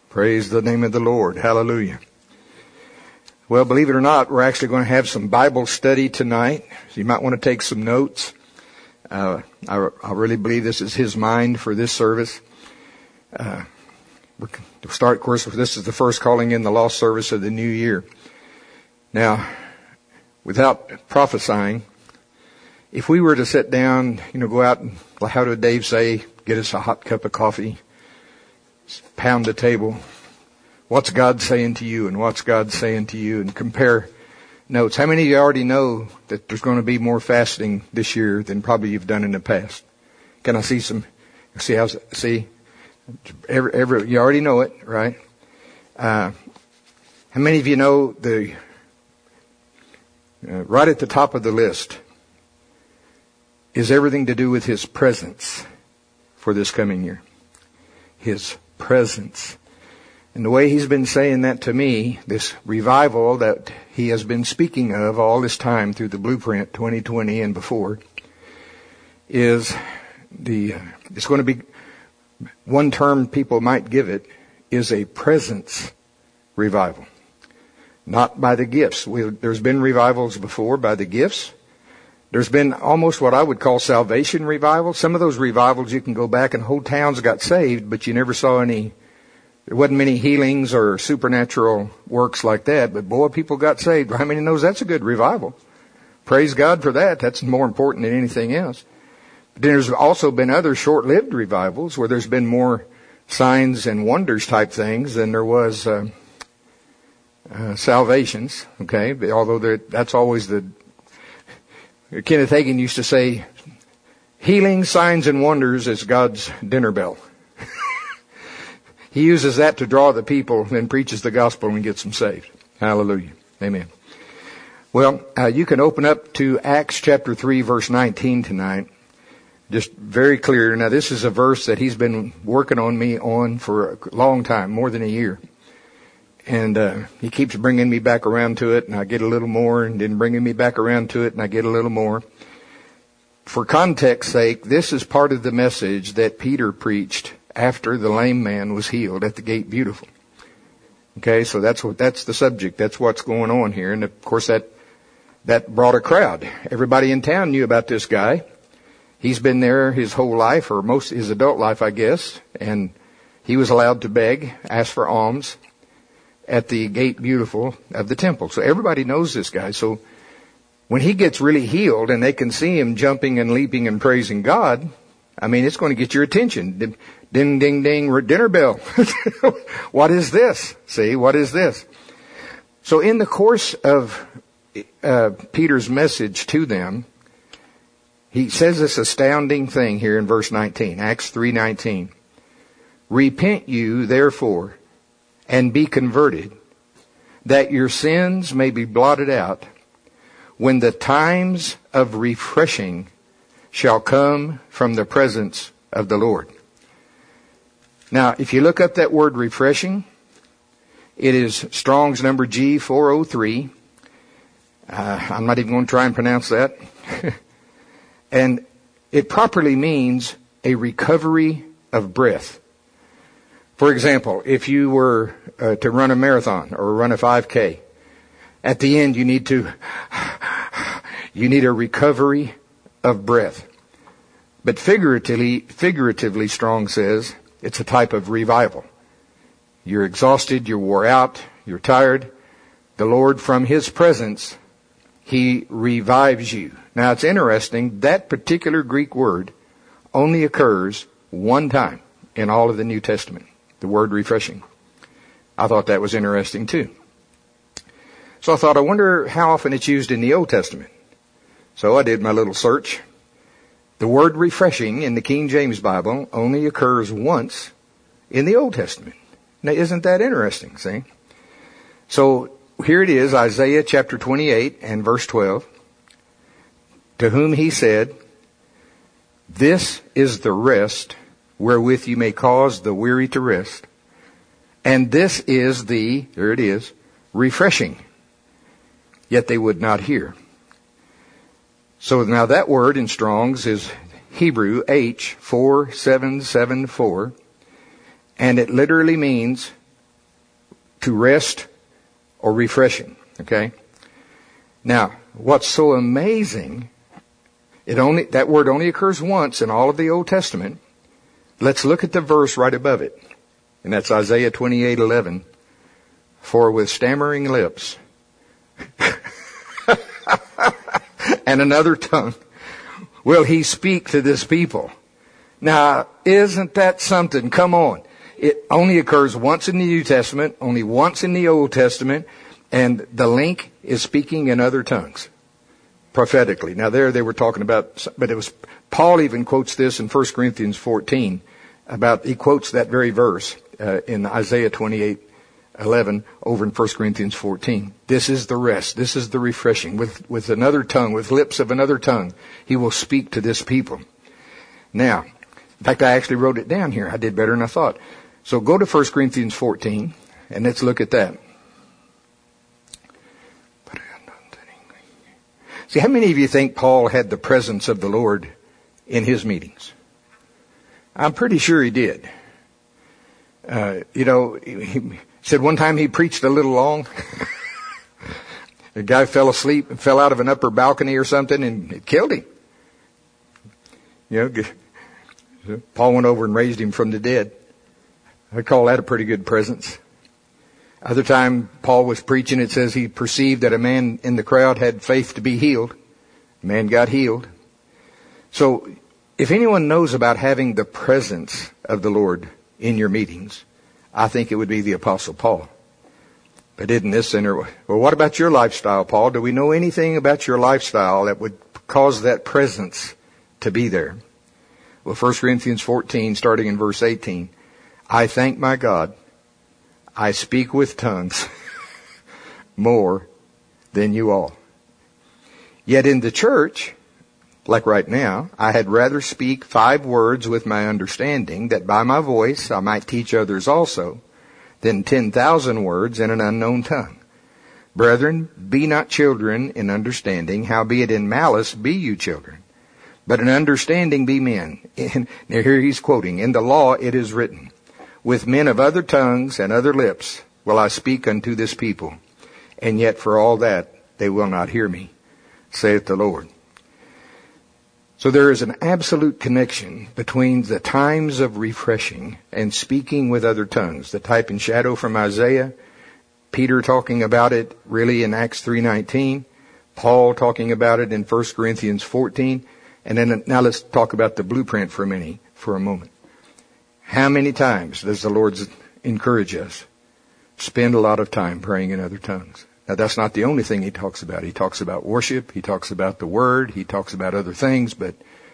Praise the name of the Lord. Hallelujah. Well, believe it or not, we're actually going to have some Bible study tonight. So you might want to take some notes. I really believe this is His mind for this service. We'll start, of course, this is the first calling in the lost service of the new year. Now, without prophesying, if we were to sit down, go out and, how did Dave say, get us a hot cup of coffee, pound the table, what's God saying to you and what's God saying to you, and compare notes. How many of you already know that there's going to be more fasting this year than probably you've done in the past? Can I see some? See, you already know it, right? How many of you know right at the top of the list is everything to do with His presence for this coming year? His presence. And the way He's been saying that to me, this revival that He has been speaking of all this time through the Blueprint 2020 and before, is it's going to be, one term people might give it, is a presence revival. Not by the gifts. There's been revivals before by the gifts. There's been almost what I would call salvation revival. Some of those revivals you can go back and whole towns got saved, but you never saw there wasn't many healings or supernatural works like that, but boy, people got saved. How many knows that's a good revival? Praise God for that. That's more important than anything else. But then there's also been other short-lived revivals where there's been more signs and wonders type things than there was salvations. Okay, although that's always Kenneth Hagin used to say, healing, signs, and wonders is God's dinner bell. He uses that to draw the people and preaches the gospel and gets them saved. Hallelujah. Amen. Well, you can open up to Acts chapter 3, verse 19 tonight. Just very clear. Now, this is a verse that he's been working on me on for a long time, more than a year. And he keeps bringing me back around to it, and I get a little more, and then bringing me back around to it, and I get a little more. For context's sake, this is part of the message that Peter preached after the lame man was healed at the Gate Beautiful. Okay, so that's the subject. That's what's going on here. And of course that brought a crowd. Everybody in town knew about this guy. He's been there his whole life, or most his adult life, I guess, and he was allowed to beg, ask for alms at the Gate Beautiful of the temple. So everybody knows this guy. So when he gets really healed and they can see him jumping and leaping and praising God, I mean, it's going to get your attention. Ding, ding, ding, dinner bell. What is this? See, what is this? So in the course of Peter's message to them, he says this astounding thing here in verse 19, Acts 3:19. Repent you, therefore, and be converted, that your sins may be blotted out, when the times of refreshing shall come from the presence of the Lord. Now, if you look up that word refreshing, it is Strong's number G403. I'm not even going to try and pronounce that. And it properly means a recovery of breath. For example, if you were to run a marathon or run a 5K, at the end you need a recovery of breath. But figuratively, Strong says, it's a type of revival. You're exhausted, you're wore out, you're tired. The Lord, from His presence, He revives you. Now, it's interesting, that particular Greek word only occurs one time in all of the New Testament, the word refreshing. I thought that was interesting too. So I thought, I wonder how often it's used in the Old Testament. So I did my little search. The word refreshing in the King James Bible only occurs once in the Old Testament. Now, isn't that interesting, see? So here it is, Isaiah chapter 28 and verse 12. To whom He said, this is the rest wherewith you may cause the weary to rest. And this is there it is, refreshing. Yet they would not hear. So now that word in Strong's is Hebrew H4774, and it literally means to rest or refreshing. Okay? Now, what's so amazing, that word only occurs once in all of the Old Testament. Let's look at the verse right above it. And that's Isaiah 28:11. For with stammering lips and another tongue will he speak to this people. Now, isn't that something? Come on. It only occurs once in the New Testament, only once in the Old Testament, and the link is speaking in other tongues, prophetically. Now there they were talking about, but it was, Paul even quotes this in 1 Corinthians 14, he quotes that very verse in Isaiah 28:11 over in 1 Corinthians 14. This is the rest, this is the refreshing. With another tongue, with lips of another tongue, he will speak to this people. Now, in fact, I actually wrote it down here. I did better than I thought. So go to 1 Corinthians 14, and let's look at that. See, how many of you think Paul had the presence of the Lord in his meetings? I'm pretty sure he did. He said one time he preached a little long. A guy fell asleep and fell out of an upper balcony or something, and it killed him. Paul went over and raised him from the dead. I call that a pretty good presence. Other time Paul was preaching, it says he perceived that a man in the crowd had faith to be healed. The man got healed. So if anyone knows about having the presence of the Lord in your meetings, I think it would be the Apostle Paul. But isn't this sinner? Well, what about your lifestyle, Paul? Do we know anything about your lifestyle that would cause that presence to be there? Well, 1 Corinthians 14, starting in verse 18. I thank my God, I speak with tongues more than you all. Yet in the church, like right now, I had rather speak 5 words with my understanding, that by my voice I might teach others also, than 10,000 words in an unknown tongue. Brethren, be not children in understanding, howbeit in malice be you children. But in understanding be men. Now here he's quoting, in the law it is written, with men of other tongues and other lips will I speak unto this people, and yet for all that they will not hear me, saith the Lord. So there is an absolute connection between the times of refreshing and speaking with other tongues. The type and shadow from Isaiah, Peter talking about it really in Acts 3:19, Paul talking about it in 1 Corinthians 14, and then now let's talk about the blueprint for a moment. How many times does the Lord encourage us? Spend a lot of time praying in other tongues. Now that's not the only thing he talks about. He talks about worship. He talks about the word. He talks about other things. But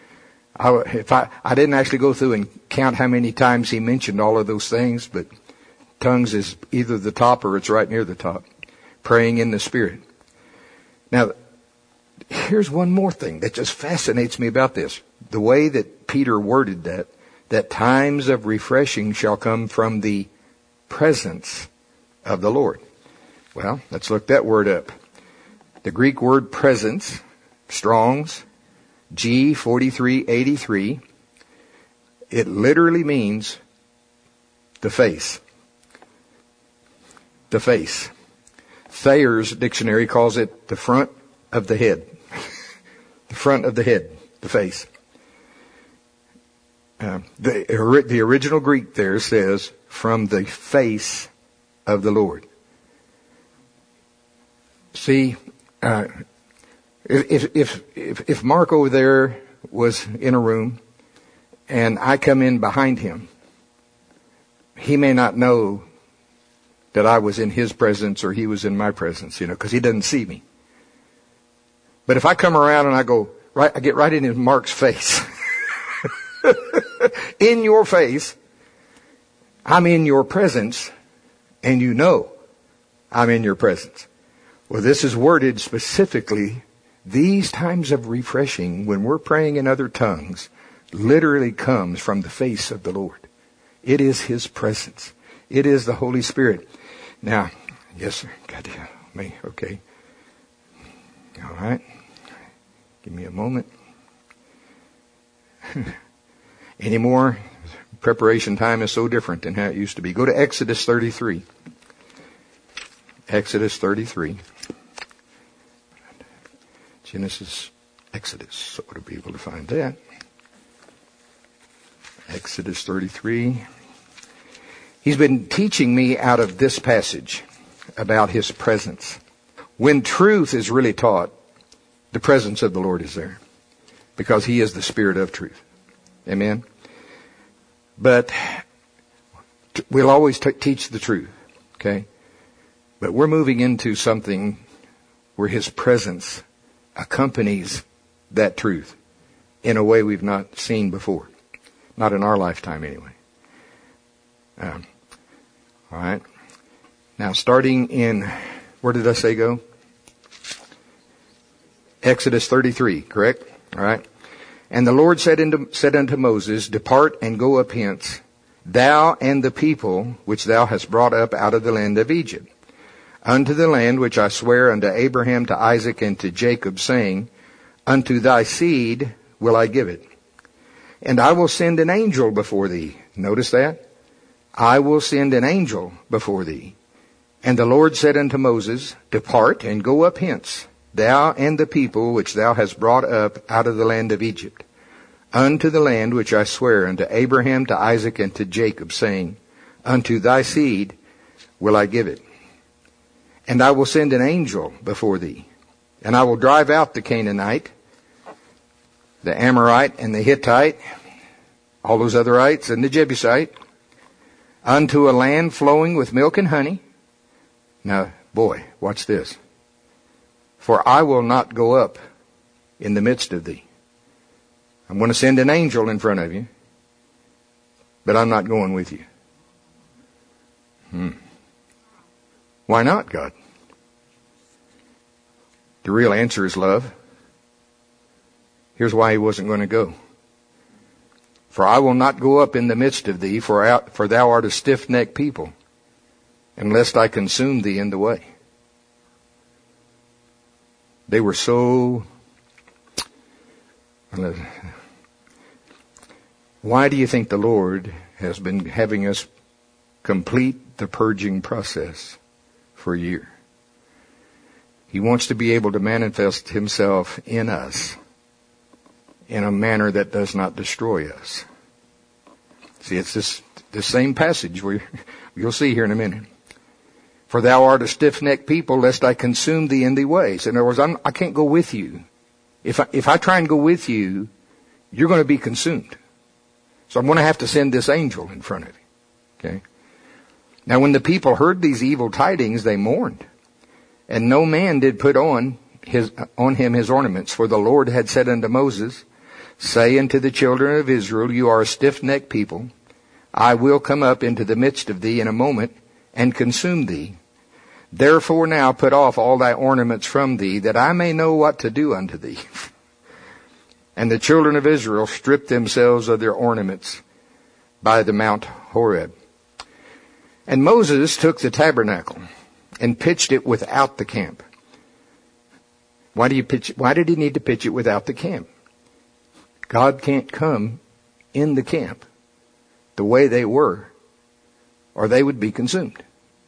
I didn't actually go through and count how many times he mentioned all of those things, but tongues is either the top or it's right near the top. Praying in the Spirit. Now, here's one more thing that just fascinates me about this. The way that Peter worded that times of refreshing shall come from the presence of the Lord. Well, let's look that word up. The Greek word presence, Strong's, G4383, it literally means the face. The face. Thayer's dictionary calls it the front of the head. The front of the head, the face. The original Greek there says, from the face of the Lord. See, if Mark over there was in a room and I come in behind him, he may not know that I was in his presence or he was in my presence, because he doesn't see me. But if I come around and I get right in Mark's face, in your face, I'm in your presence, and you know I'm in your presence. Well, this is worded specifically, these times of refreshing, when we're praying in other tongues, literally comes from the face of the Lord. It is His presence. It is the Holy Spirit. Now, yes, sir. God, me. Okay. All right. Give me a moment. Any more? Preparation time is so different than how it used to be. Go to Exodus 33. Exodus 33. Genesis, Exodus. So to be able to find that. Exodus 33. He's been teaching me out of this passage about His presence. When truth is really taught, the presence of the Lord is there, because He is the Spirit of truth. Amen? But we'll always teach the truth, okay? But we're moving into something where His presence accompanies that truth in a way we've not seen before. Not in our lifetime, anyway. All right. Now, starting in, where did I say go? Exodus 33, correct? All right. And the Lord said unto Moses, Depart and go up hence, thou and the people which thou hast brought up out of the land of Egypt, unto the land which I swear unto Abraham, to Isaac, and to Jacob, saying, Unto thy seed will I give it. And I will send an angel before thee. Notice that? I will send an angel before thee. And the Lord said unto Moses, Depart and go up hence, thou and the people which thou hast brought up out of the land of Egypt, unto the land which I swear unto Abraham, to Isaac, and to Jacob, saying, Unto thy seed will I give it. And I will send an angel before thee, and I will drive out the Canaanite, the Amorite, and the Hittite, all those otherites, and the Jebusite, unto a land flowing with milk and honey. Now, boy, watch this. For I will not go up in the midst of thee. I'm going to send an angel in front of you, but I'm not going with you. Why not, God? The real answer is love. Here's why He wasn't going to go. For I will not go up in the midst of thee, for thou art a stiff-necked people, unless I consume thee in the way. They were so... Why do you think the Lord has been having us complete the purging process for a year? He wants to be able to manifest Himself in us in a manner that does not destroy us. See, it's this same passage you'll see here in a minute. For thou art a stiff-necked people, lest I consume thee in thy ways. In other words, I can't go with you. If I try and go with you, you're going to be consumed. So I'm going to have to send this angel in front of you. Okay? Now when the people heard these evil tidings, they mourned. And no man did put on him his ornaments. For the Lord had said unto Moses, Say unto the children of Israel, You are a stiff-necked people. I will come up into the midst of thee in a moment, and consume thee. Therefore now put off all thy ornaments from thee, that I may know what to do unto thee. And the children of Israel stripped themselves of their ornaments by the Mount Horeb. And Moses took the tabernacle and pitched it without the camp. Why did he need to pitch it without the camp? God can't come in the camp the way they were, or they would be consumed.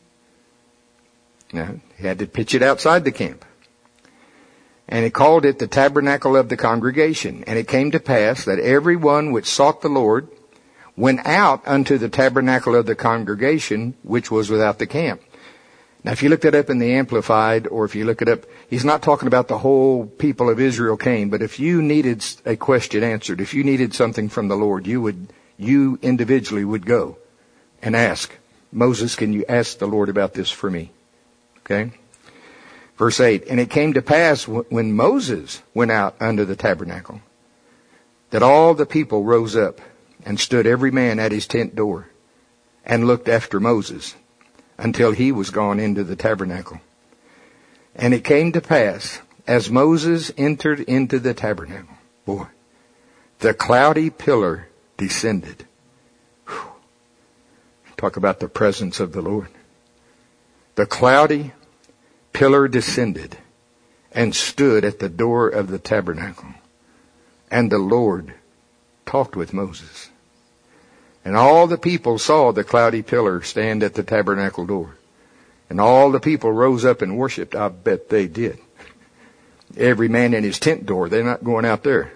Now, he had to pitch it outside the camp. And he called it the tabernacle of the congregation. And it came to pass that every one which sought the Lord went out unto the tabernacle of the congregation, which was without the camp. Now, if you look that up in the Amplified, or if you look it up, he's not talking about the whole people of Israel came, but if you needed a question answered, if you needed something from the Lord, you individually would go and ask, Moses, can you ask the Lord about this for me? Okay? Verse 8, And it came to pass when Moses went out unto the tabernacle, that all the people rose up and stood every man at his tent door and looked after Moses until he was gone into the tabernacle. And it came to pass, as Moses entered into the tabernacle, boy, the cloudy pillar descended. Whew. Talk about the presence of the Lord. The cloudy pillar descended and stood at the door of the tabernacle. And the Lord talked with Moses. And all the people saw the cloudy pillar stand at the tabernacle door. And all the people rose up and worshiped. I bet they did. Every man in his tent door. They're not going out there.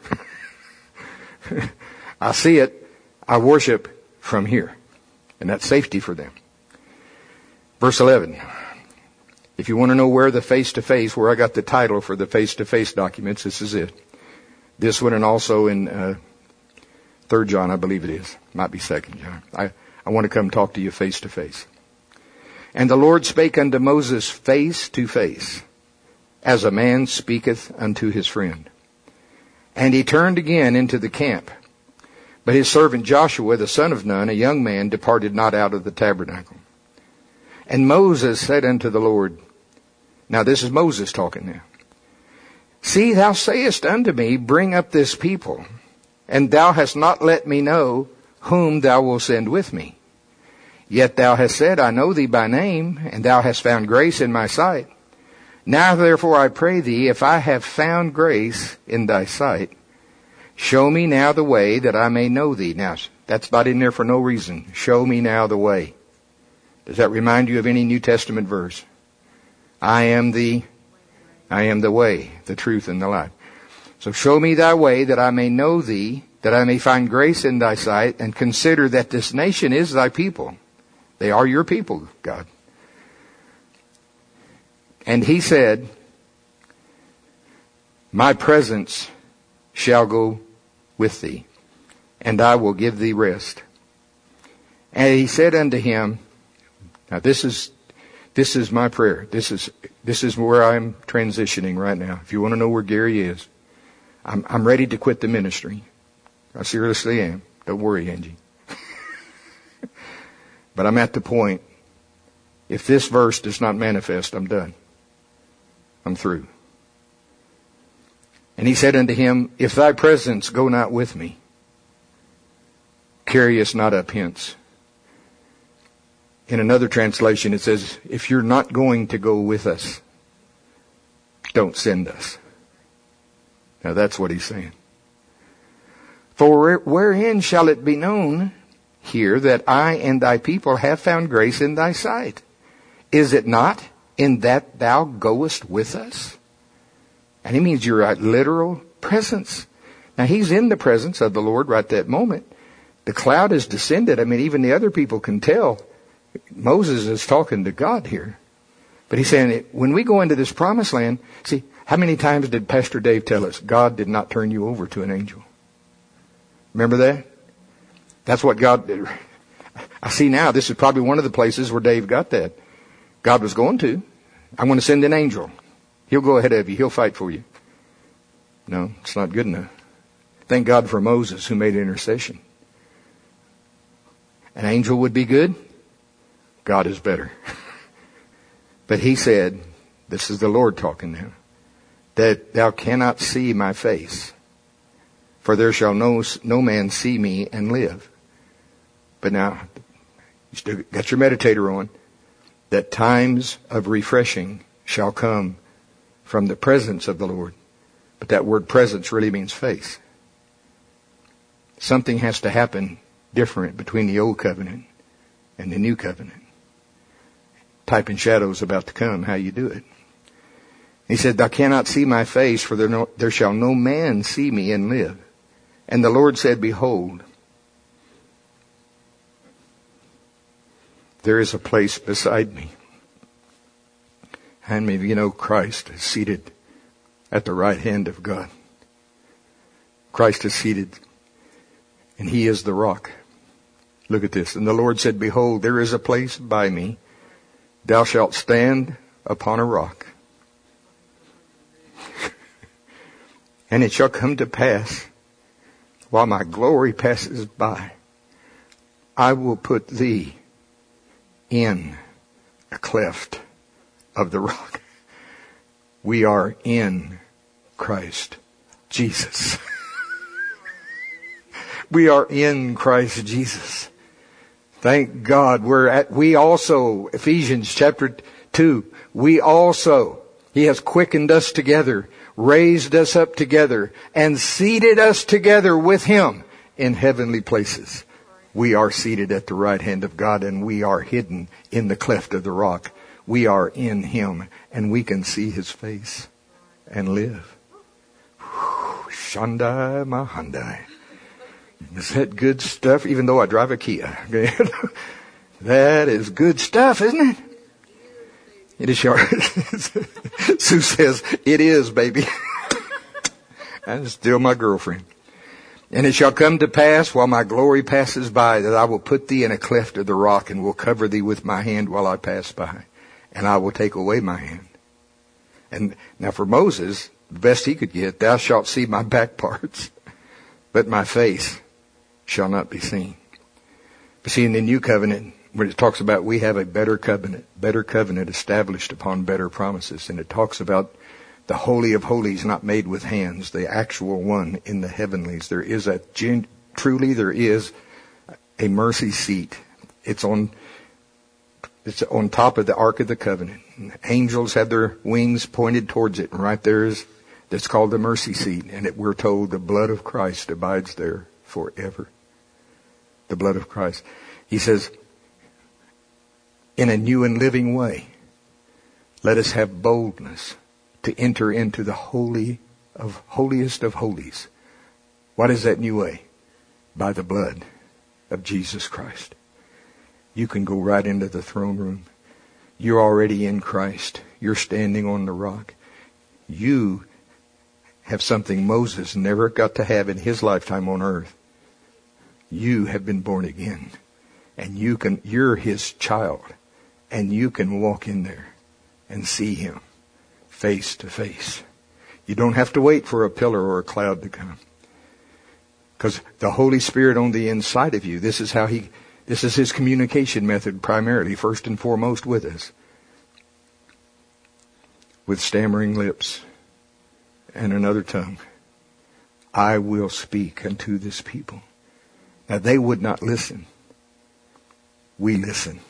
I see it. I worship from here. And that's safety for them. Verse 11. If you want to know where the face-to-face, where I got the title for the face-to-face documents, this is it. This one and also in 3 John, I believe it is. Might be 2 John. I want to come talk to you face-to-face. And the Lord spake unto Moses face to face, as a man speaketh unto his friend. And he turned again into the camp. But his servant Joshua, the son of Nun, a young man, departed not out of the tabernacle. And Moses said unto the Lord, now this is Moses talking now. See, thou sayest unto me, bring up this people, and thou hast not let me know whom thou wilt send with me. Yet thou hast said, I know thee by name, and thou hast found grace in my sight. Now therefore I pray thee, if I have found grace in thy sight, show me now the way that I may know thee. Now, that's not in there for no reason. Show me now the way. Does that remind you of any New Testament verse? I am the way, the truth, and the life. So show me thy way that I may know thee, that I may find grace in thy sight, and consider that this nation is thy people. They are your people, God. And he said, my presence shall go with thee, and I will give thee rest. And he said unto him, now this is my prayer. This is where I'm transitioning right now. If you want to know where Gary is, I'm ready to quit the ministry. I seriously am. Don't worry, Angie. But I'm at the point, if this verse does not manifest, I'm done. I'm through. And he said unto him, if thy presence go not with me, carry us not up hence. In another translation it says, if you're not going to go with us, don't send us. Now that's what he's saying. For wherein shall it be known here that I and thy people have found grace in thy sight? Is it not in that thou goest with us? And he means your literal presence. Now he's in the presence of the Lord right that moment. The cloud has descended. I mean, even the other people can tell Moses is talking to God here. But he's saying, when we go into this promised land, see, how many times did Pastor Dave tell us, God did not turn you over to an angel? Remember that? That's what God did. I see now, this is probably one of the places where Dave got that. God was going to. I'm going to send an angel. He'll go ahead of you. He'll fight for you. No, it's not good enough. Thank God for Moses who made intercession. An angel would be good. God is better. But he said, this is the Lord talking now, that thou cannot see my face, for there shall no man see me and live. But now, you still got your meditator on, that times of refreshing shall come from the presence of the Lord. But that word presence really means face. Something has to happen different between the old covenant and the new covenant. Type and shadows about to come, how you do it. He said, thou cannot see my face, for there shall no man see me and live. And the Lord said, behold, there is a place beside me. And maybe you know Christ is seated at the right hand of God. Christ is seated, and he is the rock. Look at this. And the Lord said, behold, there is a place by me. Thou shalt stand upon a rock. And it shall come to pass, while my glory passes by, I will put thee in a cleft of the rock. We are in Christ Jesus. We are in Christ Jesus. Thank God. We also, Ephesians chapter 2, He has quickened us together, raised us up together, and seated us together with Him in heavenly places. We are seated at the right hand of God, and we are hidden in the cleft of the rock. We are in Him, and we can see His face and live. Shandai Mahandai. Is that good stuff? Even though I drive a Kia. That is good stuff, isn't it? It is short. Sue says, it is, baby. That's still my girlfriend. And it shall come to pass while my glory passes by that I will put thee in a cleft of the rock and will cover thee with my hand while I pass by. And I will take away my hand. And now for Moses, the best he could get, thou shalt see my back parts, but my face shall not be seen. But see, in the new covenant, when it talks about we have a better covenant established upon better promises. And it talks about the Holy of Holies not made with hands, the actual one in the heavenlies. There is truly there is a mercy seat. It's on top of the Ark of the Covenant. And angels have their wings pointed towards it. And right there is, that's called the mercy seat. And we're told the blood of Christ abides there forever. The blood of Christ. He says, in a new and living way, let us have boldness to enter into the holiest of holies. What is that new way? By the blood of Jesus Christ. You can go right into the throne room. You're already in Christ. You're standing on the rock. You have something Moses never got to have in his lifetime on earth. You have been born again. And you're His child. And you can walk in there and see Him face to face. You don't have to wait for a pillar or a cloud to come. Because the Holy Spirit on the inside of you, this is His communication method primarily, first and foremost with us. With stammering lips and another tongue, I will speak unto this people. Now they would not listen. We listen.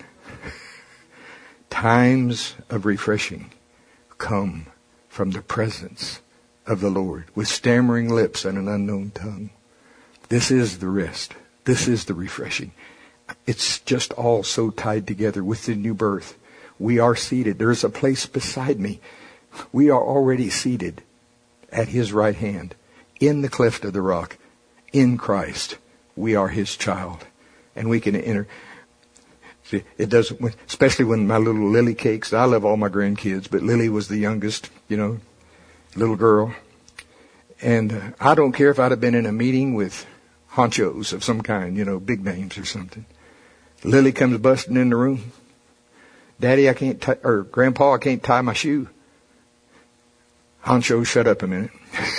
Times of refreshing come from the presence of the Lord with stammering lips and an unknown tongue. This is the rest. This is the refreshing. It's just all so tied together with the new birth. We are seated. There's a place beside me. We are already seated at His right hand in the cleft of the rock in Christ. We are His child, and we can enter. See, it doesn't, especially when my little Lily cakes. I love all my grandkids, but Lily was the youngest, little girl. And I don't care if I'd have been in a meeting with honchos of some kind, big names or something. Lily comes busting in the room. Daddy, or Grandpa, I can't tie my shoe. Honcho, shut up a minute.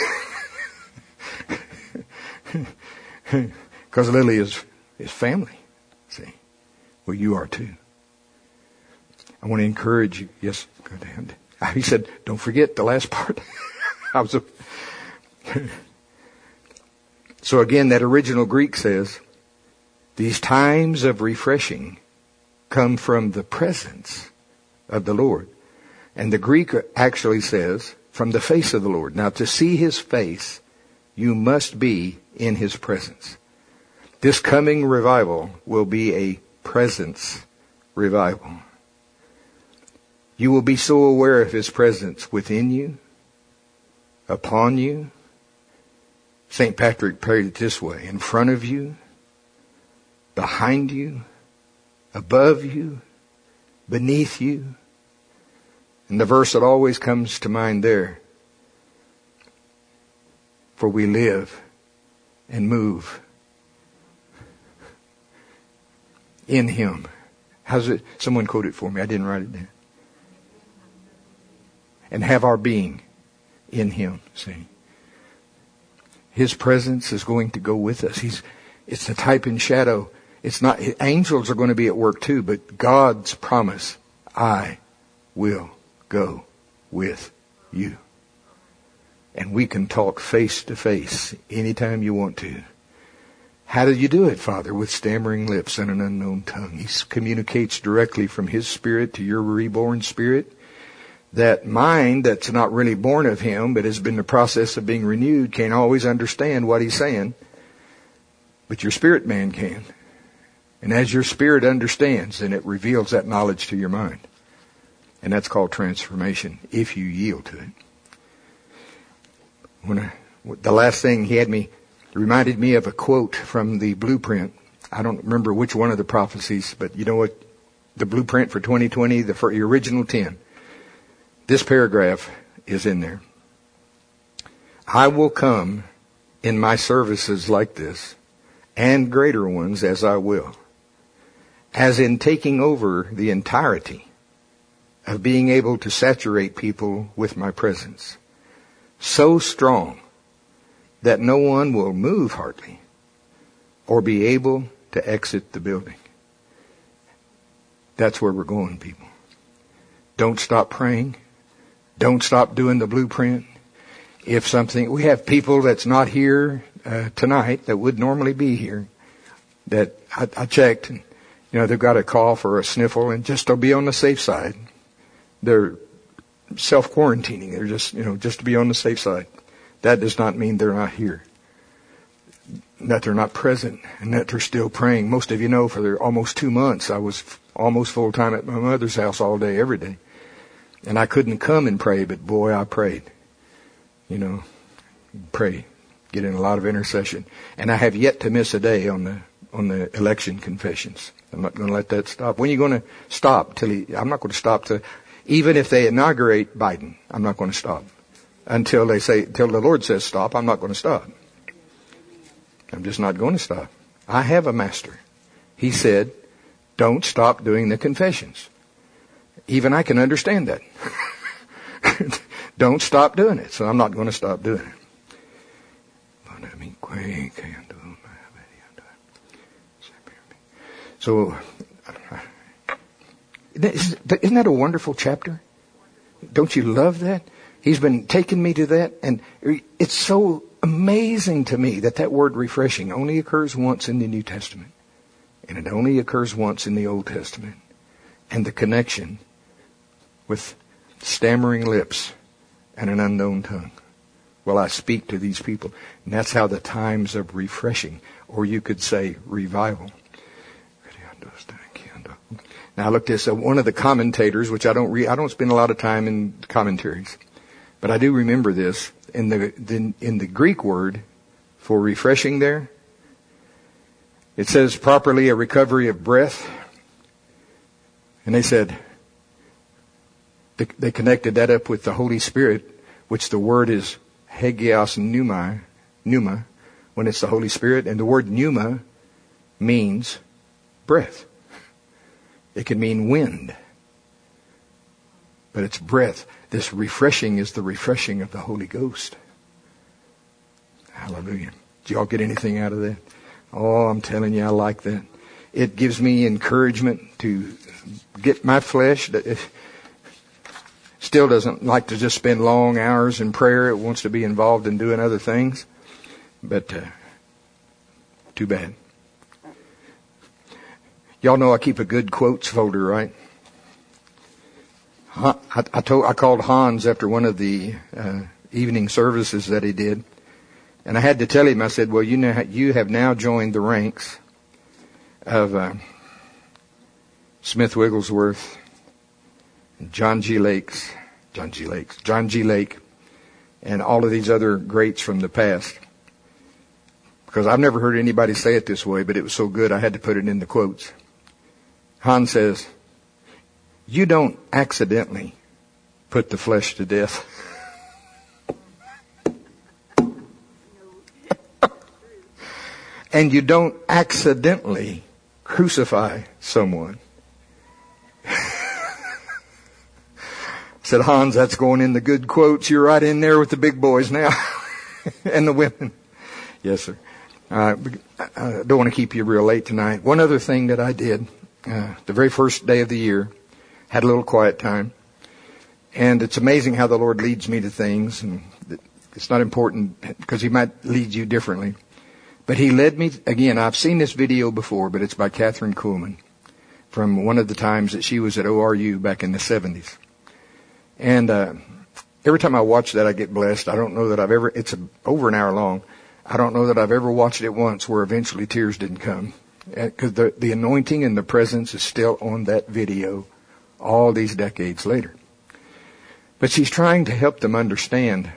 Because Lily is family. See? Well, you are too. I want to encourage you. Yes, go ahead. He said, don't forget the last part. So again, that original Greek says, these times of refreshing come from the presence of the Lord. And the Greek actually says, from the face of the Lord. Now, to see His face, you must be in His presence. This coming revival will be a presence revival. You will be so aware of His presence within you, upon you. St. Patrick prayed it this way: in front of you, behind you, above you, beneath you. And the verse that always comes to mind there, for we live and move in Him. How's it? Someone quote it for me. I didn't write it down. And have our being in Him. See, His presence is going to go with us. It's the type and shadow. It's not, angels are going to be at work too, but God's promise, I will go with you. And we can talk face to face anytime you want to. How do you do it, Father? With stammering lips and an unknown tongue. He communicates directly from His Spirit to your reborn spirit. That mind that's not really born of Him, but has been in the process of being renewed, can't always understand what He's saying. But your spirit man can. And as your spirit understands, then it reveals that knowledge to your mind. And that's called transformation, if you yield to it. The last thing reminded me of a quote from the blueprint. I don't remember which one of the prophecies, but you know what? The blueprint for 2020, the original 10. This paragraph is in there. I will come in my services like this, and greater ones as I will, as in taking over the entirety of being able to saturate people with my presence, so strong that no one will move hardly or be able to exit the building. That's where we're going, people. Don't stop praying. Don't stop doing the blueprint. We have people that's not here tonight that would normally be here, that I checked, and they've got a cough or a sniffle, and just to be on the safe side, they're self-quarantining. They're just to be on the safe side. That does not mean they're not here, that they're not present, and that they're still praying. Most of you know, for almost 2 months, I was almost full time at my mother's house all day, every day. And I couldn't come and pray, but boy, I prayed. Pray. Get in a lot of intercession. And I have yet to miss a day on the election confessions. I'm not going to let that stop. When are you going to stop? I'm not going to stop even if they inaugurate Biden, I'm not going to stop. Until the Lord says stop, I'm not going to stop. I'm just not going to stop. I have a master. He said, don't stop doing the confessions. Even I can understand that. Don't stop doing it. So I'm not going to stop doing it. So, isn't that a wonderful chapter? Don't you love that? He's been taking me to that, and it's so amazing to me that word refreshing only occurs once in the New Testament, and it only occurs once in the Old Testament. And the connection with stammering lips and an unknown tongue. Well, I speak to these people. And that's how the times of refreshing, or you could say revival. Now I looked at this. One of the commentators, which I don't spend a lot of time in commentaries, but I do remember this in the Greek word for refreshing there. It says properly a recovery of breath, and they said they connected that up with the Holy Spirit, which the word is hagios pneuma, when it's the Holy Spirit, and the word pneuma means breath. It can mean wind, but it's breath. This refreshing is the refreshing of the Holy Ghost. Hallelujah. Did y'all get anything out of that? Oh, I'm telling you, I like that. It gives me encouragement to get my flesh that still doesn't like to just spend long hours in prayer. It wants to be involved in doing other things. But too bad. Y'all know I keep a good quotes folder, right? I called Hans after one of the evening services that he did, and I had to tell him. I said, "Well, you have now joined the ranks of Smith Wigglesworth, John G. Lake, and all of these other greats from the past." Because I've never heard anybody say it this way, but it was so good I had to put it in the quotes. Hans says, "You don't accidentally put the flesh to death." And you don't accidentally crucify someone. Said, "Hans, that's going in the good quotes. You're right in there with the big boys now." And the women. Yes, sir. I don't want to keep you real late tonight. One other thing that I did, the very first day of the year, had a little quiet time. And it's amazing how the Lord leads me to things. And it's not important because He might lead you differently. But He led me, again, I've seen this video before, but it's by Catherine Kuhlman from one of the times that she was at ORU back in the 70s. And every time I watch that, I get blessed. I don't know that I've ever, it's over an hour long. I don't know that I've ever watched it once where eventually tears didn't come. Because the anointing and the presence is still on that video all these decades later. But she's trying to help them understand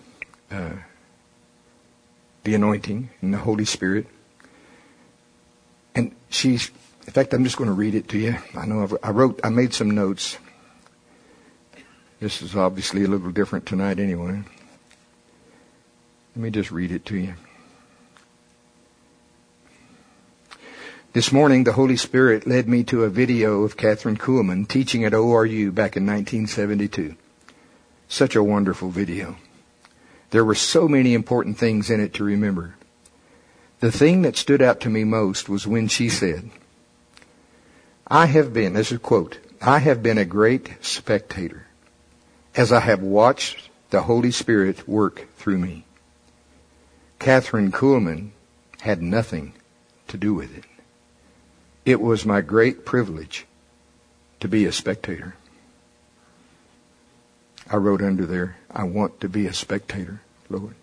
the anointing and the Holy Spirit. And in fact, I'm just going to read it to you. I made some notes. This is obviously a little different tonight anyway. Let me just read it to you. This morning, the Holy Spirit led me to a video of Catherine Kuhlman teaching at ORU back in 1972. Such a wonderful video. There were so many important things in it to remember. The thing that stood out to me most was when she said, this is a quote, "I have been a great spectator as I have watched the Holy Spirit work through me. Catherine Kuhlman had nothing to do with it. It was my great privilege to be a spectator." I wrote under there, "I want to be a spectator, Lord."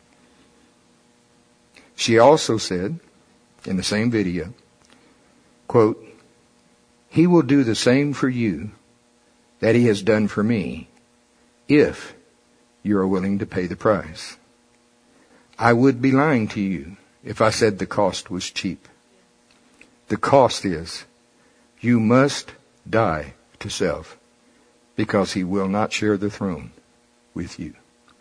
She also said, in the same video, quote, "He will do the same for you that He has done for me, if you are willing to pay the price. I would be lying to you if I said the cost was cheap. The cost is, you must die to self, because He will not share the throne with you."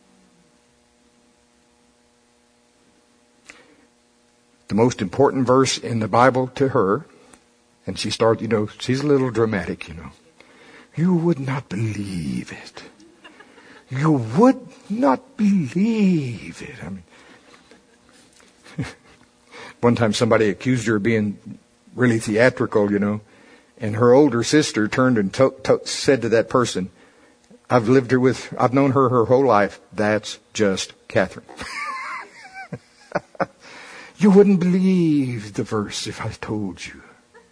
The most important verse in the Bible to her, and she started, she's a little dramatic, You would not believe it. You would not believe it. One time somebody accused her of being really theatrical, and her older sister turned and said to that person, I've known her whole life. That's just Catherine. You wouldn't believe the verse if I told you.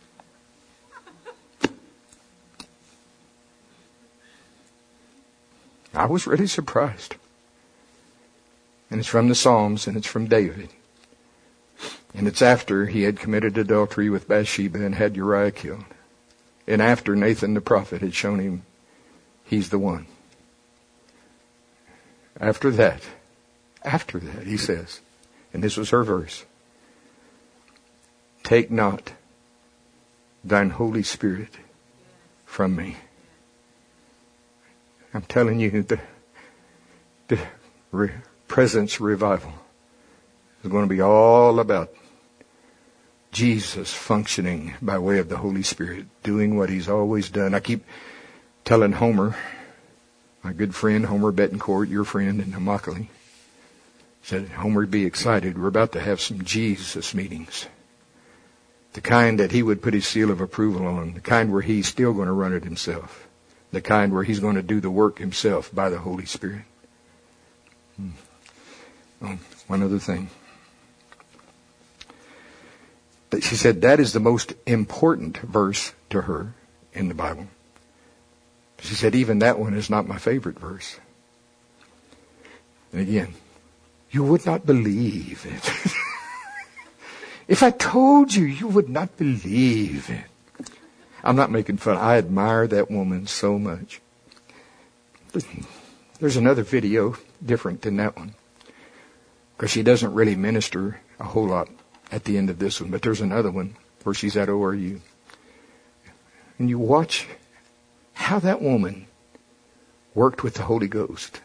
I was really surprised. And it's from the Psalms, and it's from David. And it's after he had committed adultery with Bathsheba and had Uriah killed. And after Nathan the prophet had shown him he's the one. After that, he says, and this was her verse, "Take not thine Holy Spirit from me." I'm telling you, the presence revival is going to be all about Jesus functioning by way of the Holy Spirit, doing what He's always done. I keep telling Homer, my good friend Homer Betancourt, your friend in Immokalee, said, "Homer, be excited. We're about to have some Jesus meetings. The kind that He would put His seal of approval on. The kind where He's still going to run it Himself. The kind where He's going to do the work Himself by the Holy Spirit." Oh, one other thing. She said that is the most important verse to her in the Bible. She said, even that one is not my favorite verse. And again, you would not believe it. If I told you, you would not believe it. I'm not making fun. I admire that woman so much. There's another video different than that one, because she doesn't really minister a whole lot at the end of this one. But there's another one where she's at ORU. And you watch how that woman worked with the Holy Ghost.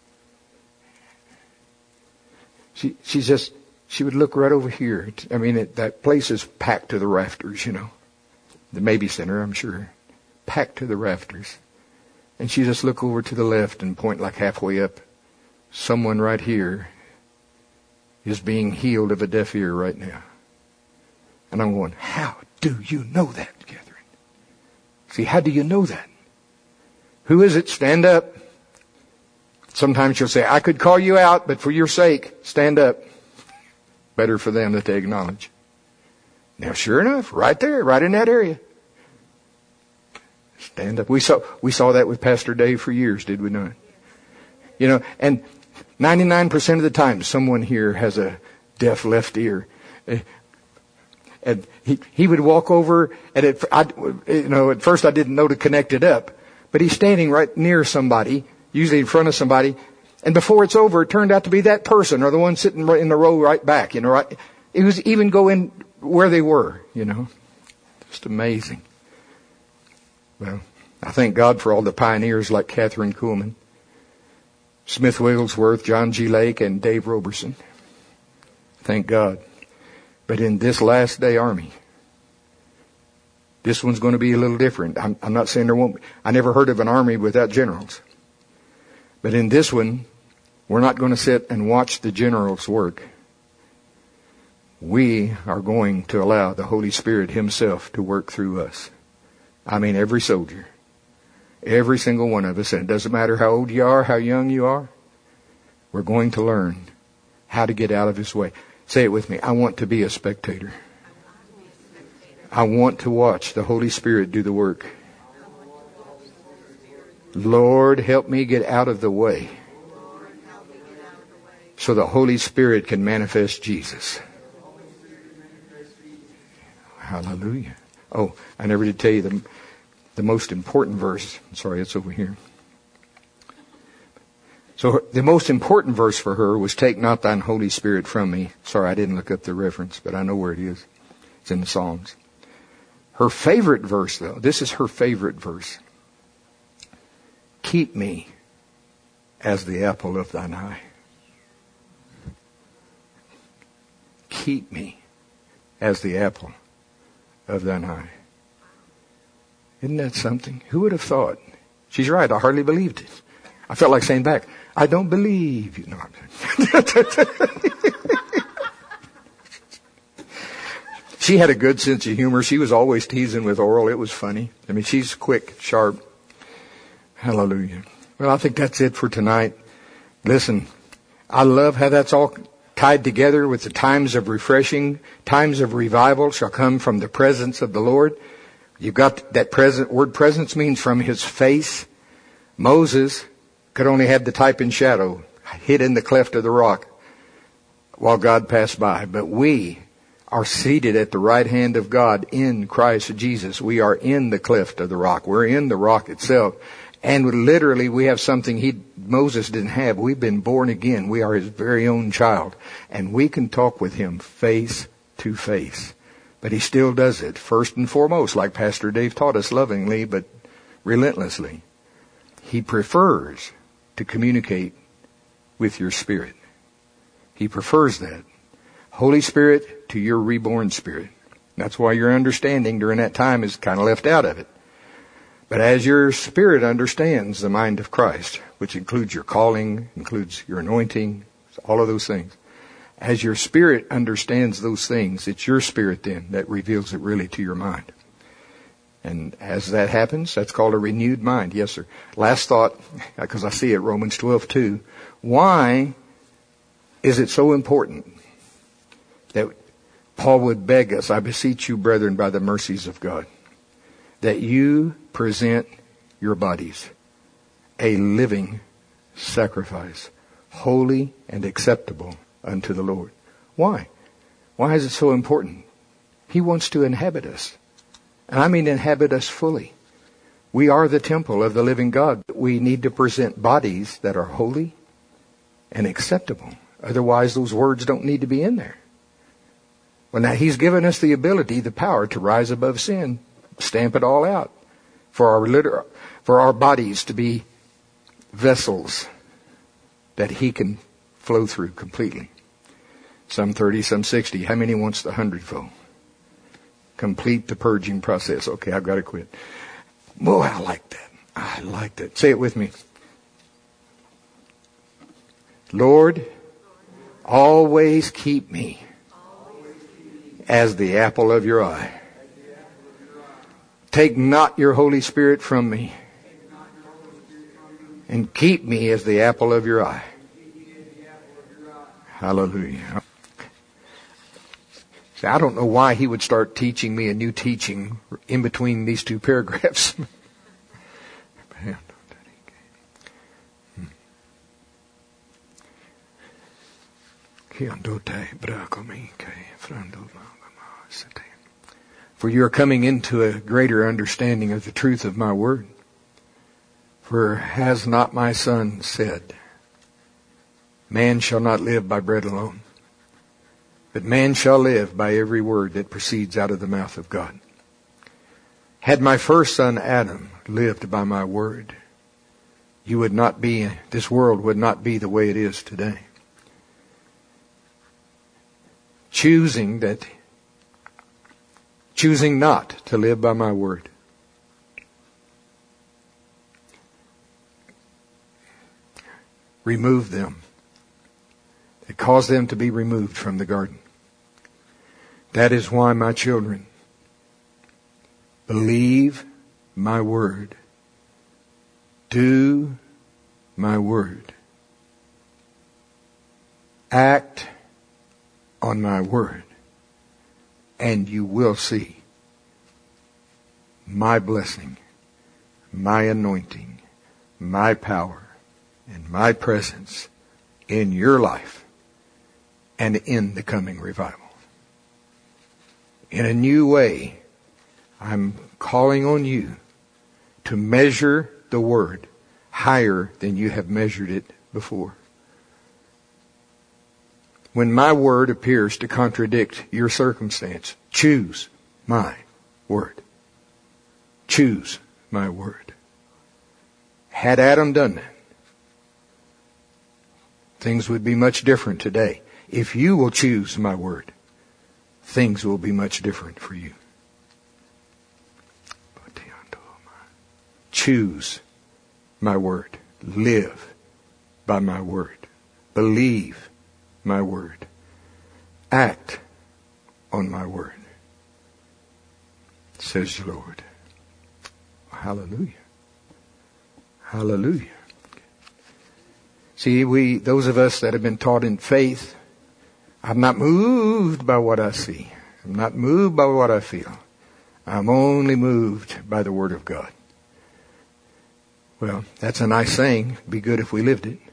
She would look right over here. That place is packed to the rafters, The Mabee Center, I'm sure. Packed to the rafters. And she just look over to the left and point like halfway up. Someone right here is being healed of a deaf ear right now. And I'm going, how do you know that, Catherine? See, how do you know that? Who is it? Stand up. Sometimes she'll say, I could call you out, but for your sake, stand up. Better for them that they acknowledge. Now, sure enough, right there, right in that area. Stand up. We saw that with Pastor Dave for years, did we not? And 99% of the time, someone here has a deaf left ear. And he would walk over, and at first I didn't know to connect it up. But he's standing right near somebody, usually in front of somebody, and before it's over, it turned out to be that person or the one sitting right in the row right back, right? It was even going where they were, Just amazing. Well, I thank God for all the pioneers like Catherine Kuhlman, Smith Wigglesworth, John G. Lake, and Dave Roberson. Thank God. But in this last day army, this one's going to be a little different. I'm not saying there won't be. I never heard of an army without generals. But in this one, we're not going to sit and watch the generals work. We are going to allow the Holy Spirit Himself to work through us. I mean, every soldier. Every single one of us. And it doesn't matter how old you are, how young you are. We're going to learn how to get out of His way. Say it with me. I want to be a spectator. I want to watch the Holy Spirit do the work. Lord, help me get out of the way so the Holy Spirit can manifest Jesus. Hallelujah. Oh, I never did tell you the most important verse. Sorry, it's over here. So the most important verse for her was, take not thine Holy Spirit from me. Sorry, I didn't look up the reference, but I know where it is. It's in the Psalms. Her favorite verse, though, this is her favorite verse. Keep me as the apple of thine eye. Keep me as the apple of thine eye. Isn't that something? Who would have thought? She's right. I hardly believed it. I felt like saying back, I don't believe you. No. She had a good sense of humor. She was always teasing with Oral. It was funny. I mean, she's quick, sharp. Hallelujah. Well, I think that's it for tonight. Listen, I love how that's all tied together with the times of refreshing. Times of revival shall come from the presence of the Lord. You've got that word presence means from His face. Moses could only have the type and shadow hid in the cleft of the rock while God passed by. But we are seated at the right hand of God in Christ Jesus. We are in the cleft of the rock. We're in the rock itself. And literally we have something Moses didn't have. We've been born again. We are His very own child. And we can talk with Him face to face. But He still does it first and foremost, like Pastor Dave taught us, lovingly but relentlessly. He prefers to communicate with your spirit. He prefers that. Holy Spirit to your reborn spirit. That's why your understanding during that time is kind of left out of it. But as your spirit understands the mind of Christ, which includes your calling, includes your anointing, all of those things. As your spirit understands those things, it's your spirit then that reveals it really to your mind. And as that happens, that's called a renewed mind. Yes, sir. Last thought, because I see it, Romans 12:2. Why is it so important that Paul would beg us, I beseech you, brethren, by the mercies of God, that you present your bodies a living sacrifice, holy and acceptable unto the Lord. Why? Why is it so important? He wants to inhabit us. And I mean inhabit us fully. We are the temple of the living God. We need to present bodies that are holy and acceptable. Otherwise, those words don't need to be in there. Well, now He's given us the ability, the power to rise above sin, stamp it all out, for our bodies to be vessels that He can flow through completely. Some 30, some 60. How many wants the 100-fold? Complete the purging process. Okay, I've got to quit. Boy, I like that. I like that. Say it with me. Lord, always keep me as the apple of your eye. Take not your Holy Spirit from me, and keep me as the apple of your eye. Hallelujah. See, I don't know why he would start teaching me a new teaching in between these two paragraphs. For you are coming into a greater understanding of the truth of my word. For has not my Son said, man shall not live by bread alone, but man shall live by every word that proceeds out of the mouth of God. Had my first son Adam lived by my word, this world would not be the way it is today. Choosing not to live by my word. Remove them. It caused them to be removed from the garden. That is why, my children, believe my word. Do my word. Act on my word. And you will see my blessing, my anointing, my power, and my presence in your life and in the coming revival. In a new way, I'm calling on you to measure the word higher than you have measured it before. When my word appears to contradict your circumstance, choose my word. Choose my word. Had Adam done that, things would be much different today. If you will choose my word, things will be much different for you. Choose my word. Live by my word. Believe my word. Act on my word, says the Lord. Hallelujah. Hallelujah. See, those of us that have been taught in faith, I'm not moved by what I see. I'm not moved by what I feel. I'm only moved by the Word of God. Well, that's a nice saying. It'd be good if we lived it.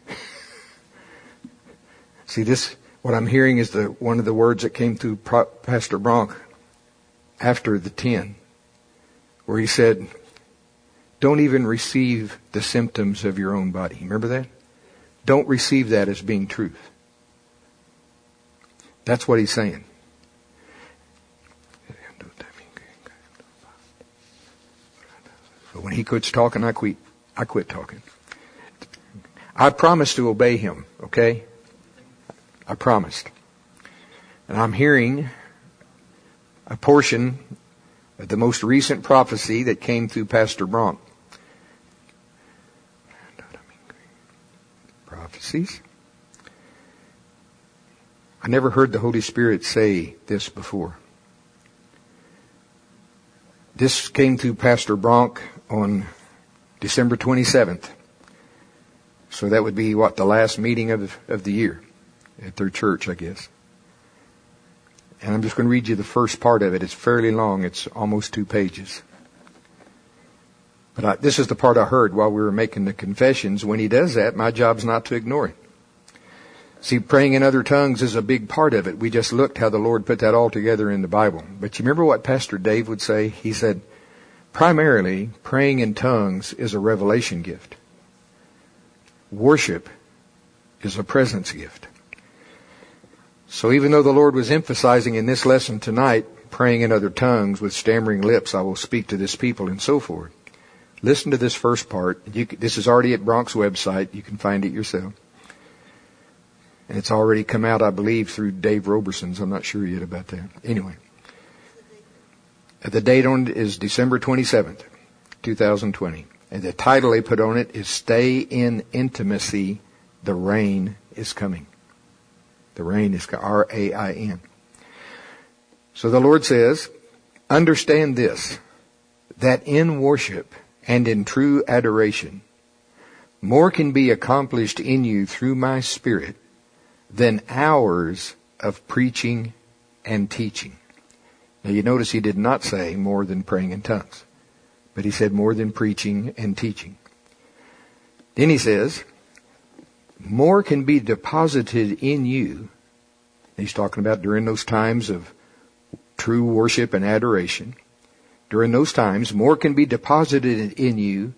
See, what I'm hearing is one of the words that came through Pastor Bronk after the 10, where he said, don't even receive the symptoms of your own body. Remember that? Don't receive that as being truth. That's what he's saying. But when he quits talking, I quit talking. I promised to obey him, okay? I promised. And I'm hearing a portion of the most recent prophecy that came through Pastor Bronk. Prophecies. I never heard the Holy Spirit say this before. This came through Pastor Bronk on December 27th. So that would be the last meeting of the year at their church, I guess. And I'm just going to read you the first part of it. It's fairly long. It's almost 2 pages. But this is the part I heard while we were making the confessions. When he does that, my job's not to ignore it. See, praying in other tongues is a big part of it. We just looked how the Lord put that all together in the Bible. But you remember what Pastor Dave would say? He said, primarily, praying in tongues is a revelation gift. Worship is a presence gift. So even though the Lord was emphasizing in this lesson tonight, praying in other tongues with stammering lips, I will speak to this people and so forth. Listen to this first part. This is already at Bronk's website. You can find it yourself. And it's already come out, I believe, through Dave Roberson's. I'm not sure yet about that. Anyway. The date on it is December 27th, 2020. And the title they put on it is Stay in Intimacy, the Rain is Coming. The rain is R-A-I-N. So the Lord says, understand this, that in worship and in true adoration, more can be accomplished in you through my Spirit than hours of preaching and teaching. Now you notice he did not say more than praying in tongues, but he said more than preaching and teaching. Then he says, more can be deposited in you. He's talking about during those times of true worship and adoration. During those times, more can be deposited in you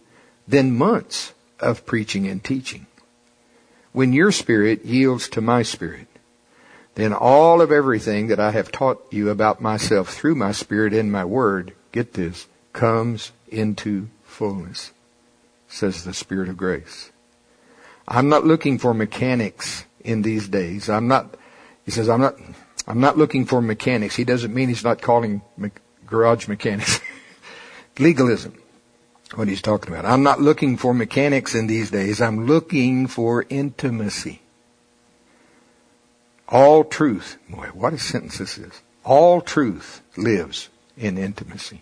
than months of preaching and teaching. When your spirit yields to my spirit, then all of everything that I have taught you about myself through my spirit in my word, get this, comes into fullness, says the Spirit of grace. I'm not looking for mechanics in these days. I'm not looking for mechanics. He doesn't mean he's not calling garage mechanics. Legalism, what he's talking about. I'm not looking for mechanics in these days. I'm looking for intimacy. All truth, boy, what a sentence this is. All truth lives in intimacy.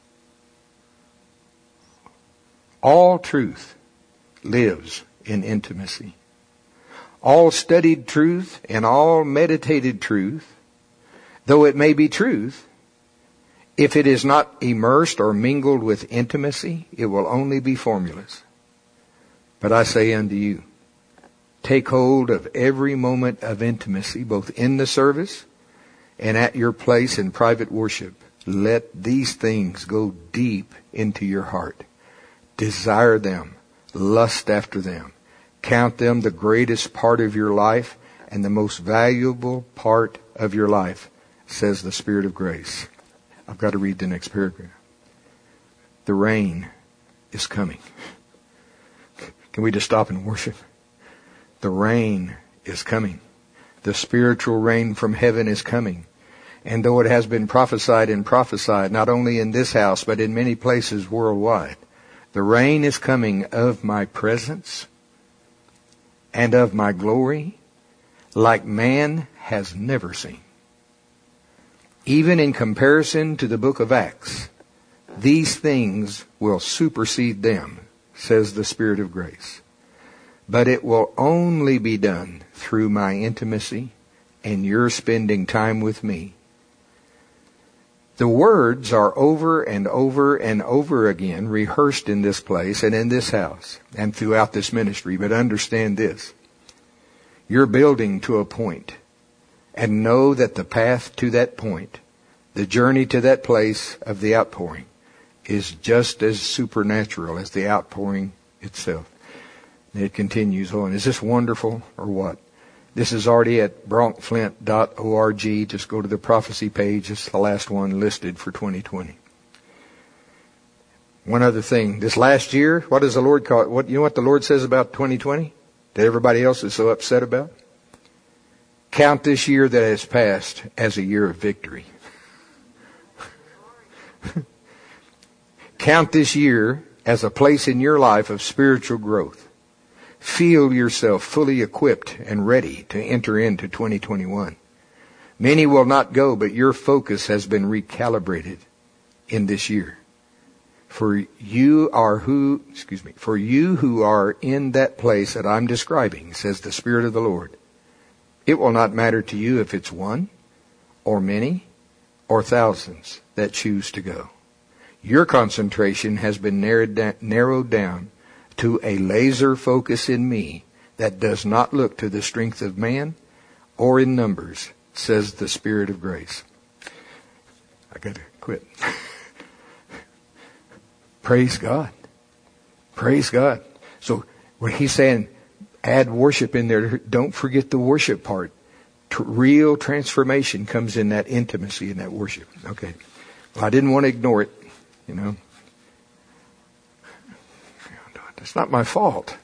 All truth lives in intimacy. All studied truth and all meditated truth, though it may be truth, if it is not immersed or mingled with intimacy, it will only be formulas. But I say unto you, take hold of every moment of intimacy, both in the service and at your place in private worship. Let these things go deep into your heart. Desire them. Lust after them. Count them the greatest part of your life and the most valuable part of your life, says the Spirit of grace. I've got to read the next paragraph. The rain is coming. Can we just stop and worship? The rain is coming. The spiritual rain from heaven is coming. And though it has been prophesied and prophesied, not only in this house, but in many places worldwide, the rain is coming of my presence and of my glory like man has never seen. Even in comparison to the book of Acts, these things will supersede them, says the Spirit of grace. But it will only be done through my intimacy and your spending time with me. The words are over and over and over again rehearsed in this place and in this house and throughout this ministry. But understand this. You're building to a point, and know that the path to that point, the journey to that place of the outpouring, is just as supernatural as the outpouring itself. And it continues on. Is this wonderful or what? This is already at bronkflint.org. Just go to the prophecy page. It's the last one listed for 2020. One other thing. This last year, what does the Lord call it? You know what the Lord says about 2020? That everybody else is so upset about? Count this year that has passed as a year of victory. Count this year as a place in your life of spiritual growth. Feel yourself fully equipped and ready to enter into 2021. Many will not go, but your focus has been recalibrated in this year. For you who are in that place that I'm describing, says the Spirit of the Lord, it will not matter to you if it's one or many or thousands that choose to go. Your concentration has been narrowed down to a laser focus in me that does not look to the strength of man or in numbers, says the Spirit of grace. I got to quit. Praise God. Praise God. So when he's saying add worship in there, don't forget the worship part. Real transformation comes in that intimacy, in that worship. Okay. Well, I didn't want to ignore it, you know. It's not my fault.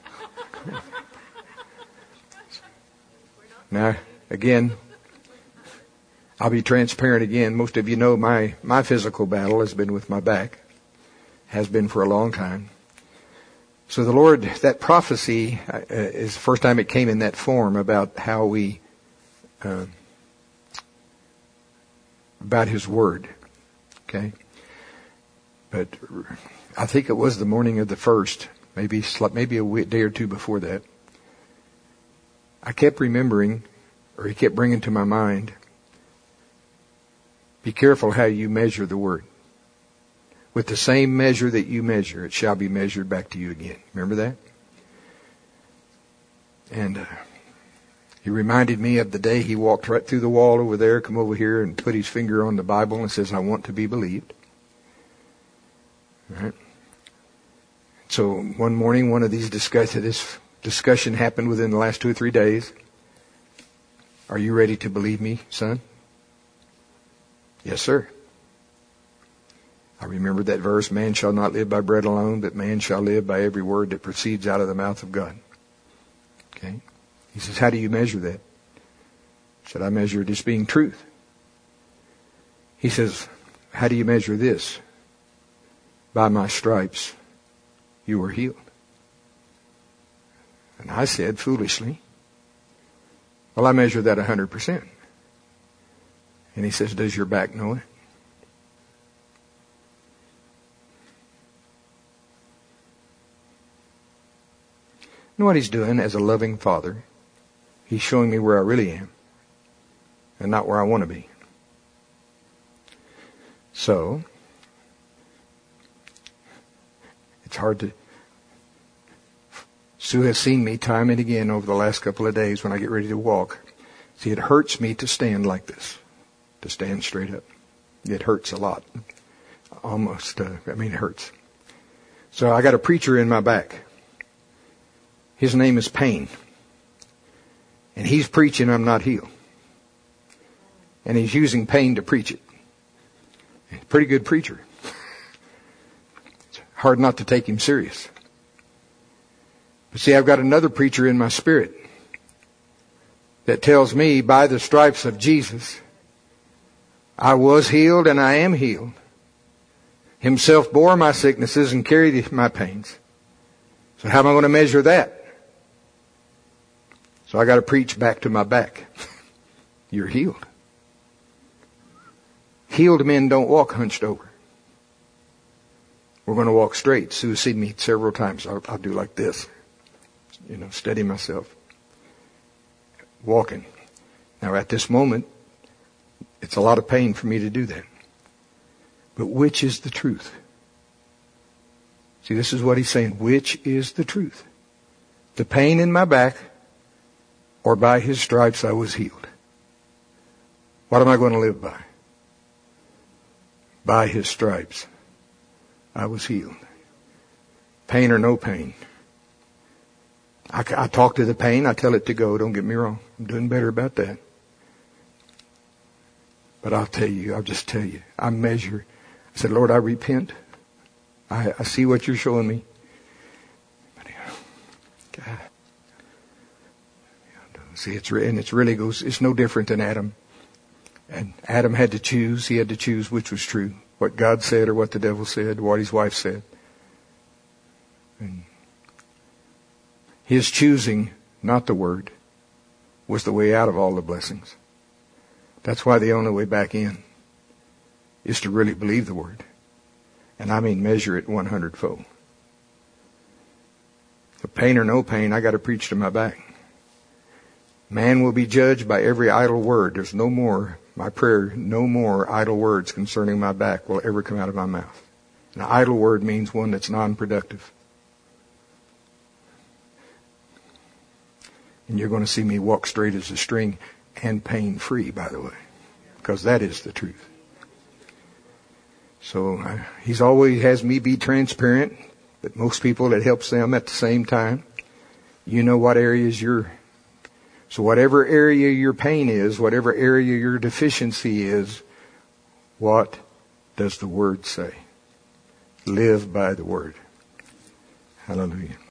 Now, again, I'll be transparent again. Most of you know my physical battle has been with my back. Has been for a long time. So the Lord, that prophecy is the first time it came in that form about how we, about His Word. Okay? But I think it was the morning of the 1st. Maybe a day or two before that. I kept remembering, or He kept bringing to my mind, be careful how you measure the Word. With the same measure that you measure, it shall be measured back to you again. Remember that? And He reminded me of the day He walked right through the wall over there, come over here and put His finger on the Bible and says, I want to be believed. All right? So one morning, one of these this discussion happened within the last 2 or 3 days. Are you ready to believe me, son? Yes, sir. I remembered that verse, man shall not live by bread alone, but man shall live by every word that proceeds out of the mouth of God. Okay. He says, how do you measure that? I said, I measure it as being truth. He says, how do you measure this? By my stripes, you were healed. And I said, foolishly, well, I measure that 100%. And he says, does your back know it? You know what he's doing as a loving father? He's showing me where I really am and not where I want to be. So, it's hard to... Sue has seen me time and again over the last couple of days when I get ready to walk. See, it hurts me to stand like this, to stand straight up. It hurts a lot. Almost, it hurts. So I got a preacher in my back. His name is Pain. And he's preaching I'm not healed. And he's using pain to preach it. Pretty good preacher. It's hard not to take him serious. But see, I've got another preacher in my spirit that tells me by the stripes of Jesus, I was healed and I am healed. Himself bore my sicknesses and carried my pains. So how am I going to measure that? So I got to preach back to my back. You're healed. Healed men don't walk hunched over. We're going to walk straight. Sue has seen me several times. I'll do like this. Steady myself. Walking. Now at this moment, it's a lot of pain for me to do that. But which is the truth? See, this is what he's saying. Which is the truth? The pain in my back, or by his stripes I was healed? What am I going to live by? By his stripes I was healed. Pain or no pain. I talk to the pain. I tell it to go. Don't get me wrong. I'm doing better about that. But I'll just tell you. I measure. I said, Lord, I repent. I see what you're showing me. But God. See, it's no different than Adam. And Adam had to choose. He had to choose which was true. What God said or what the devil said, what his wife said. And his choosing, not the word, was the way out of all the blessings. That's why the only way back in is to really believe the word. And I mean measure it 100-fold. The pain or no pain, I got to preach to my back. Man will be judged by every idle word. There's no more, my prayer, no more idle words concerning my back will ever come out of my mouth. An idle word means one that's non-productive. And you're going to see me walk straight as a string and pain-free, by the way, because that is the truth. So he's always has me be transparent, but most people it helps them at the same time. You know what areas so whatever area your pain is, whatever area your deficiency is, what does the Word say? Live by the Word. Hallelujah.